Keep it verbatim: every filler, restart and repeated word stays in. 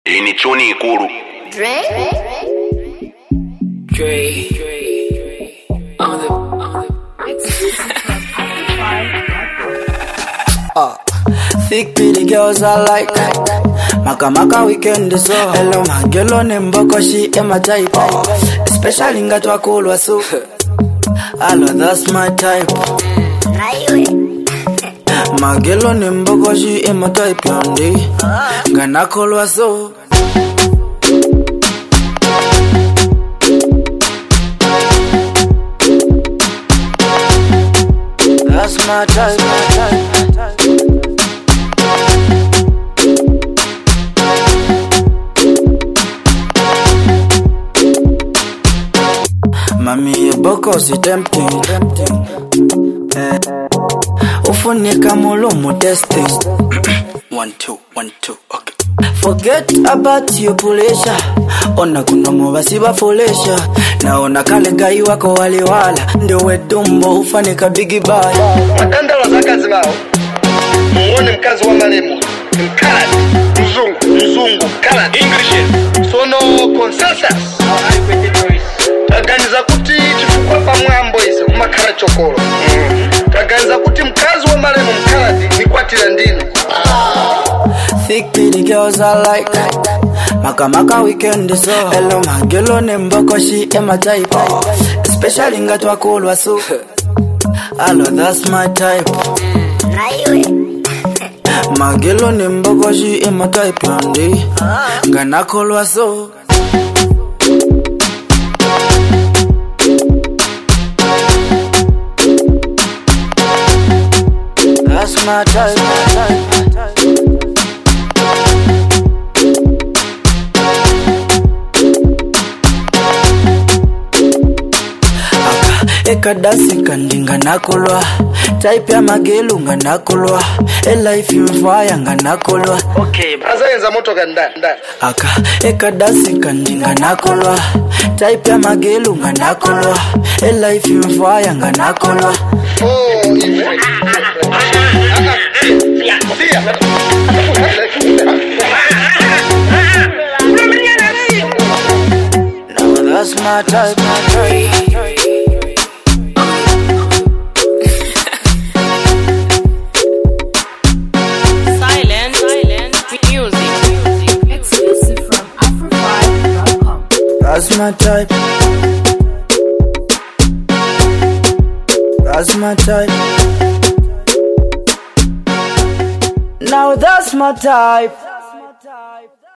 Ini chuni ikulu. Dre? Dre, Dre, on the, on the. Uh, thick pretty girls I like. Maka maka weekend so. Hello my girl on mboko she am my type. Especially ngatwa kulwa so. Hello that's my type. My girl on mboko she am my type yonde. Ngana kulwa so. That's my type, my type, my type. Mami yeboko si tempting, tempting. Eh, ufunika mulumu testing. One two, one two, okay. Forget about your pulisha. Ona kuna mwasi bafolesha. Naona kale gai wako waliwala. Ndewe dumbo ufanika bigi baya. Matanda wa zakazi wao muone mkazi wa maremo mkaladi mzungu mzungu kaladi English sono consensus taganiza kuti chifukwa pa mwambo ise umakhala chokolo mm. taganiza kuti mkazi wa maremo mkaladi ni kwatira ndino. Thick pretty girls I like. Maka maka weekend so. Hello my girl on mboko she am my type. Especially ngatwa kulwa so. Hello that's my type. My girl on mboko she am my type yonde. Ngana kulwa so. That's my type, my type, my type. Eka dasi kandinga nakulwa. Type ya magelu nga nakulwa. E life mfaya nga nakulwa. Okay, braza yenza moto ganda ndani. Aka eka dasi kandinga nakulwa. Type ya magelu nga nakulwa. E life mfaya nga nakulwa. Oh, hivi. Now that's my type, my type. Silent, silent, music, music. Exclusive from afro five dot com. That's my type. That's my type. Now that's my type.